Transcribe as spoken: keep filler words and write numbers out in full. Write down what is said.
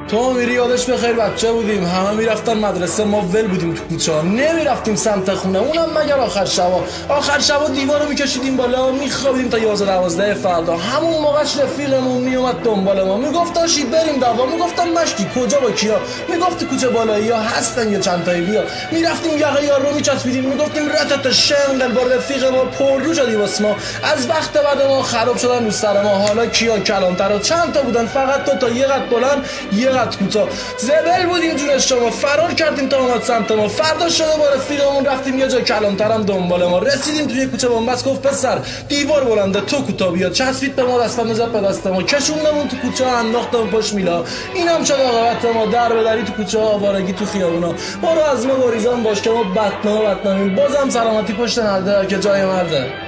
تو میری یادش بخیر بچه بودیم، همه میرفتن مدرسه، ما ول بودیم تو کوچه ها، نمیرفتیم سمت خونه، اونم مگر آخر شبا. آخر شبا دیوارو میکشیدیم بالا، میخوابیدیم تا یازده دوازده فردا. همون موقعش رفیقمون میومد دنبال ما، میگفت داشی بریم دعوا. میگفتم مشتی کجا با کیا؟ میگفت کوچه بالایی ها هستن یا چند تایی بیا. میرفتیم یقه یار رو میچسبیدیم، میگفتیم رتت شنگل با رفیق ما پررو شدی واسه ما. از وقت بعد ما خراب شدن رو سر ما. حالا کیا کلانترا چند تا بودن؟ فقط دو تا، یه قد بلند یه قد کوتاه. زبل بودیم جون شما، فرار کردیم تا اومد سمت ما. فردا شده با رفیقمون رفتیم یه جا کلانترم دنبال ما. رسیدیم توی کوچه بنبست، گفت پسر دیوار بلنده تو کوتاه بیا. چسبید به ما، دست نزد به دست ما، کشوندمون تو کوچه، انداختمون پشت میلا. اینم شد عاقبت ما، در به دری تو کوچه ها، آوارگی تو خیابونا. برو از ما گریزان باش که ما بدنام بدنامیم. بازم سلامتی پشت نرده که جای مرده.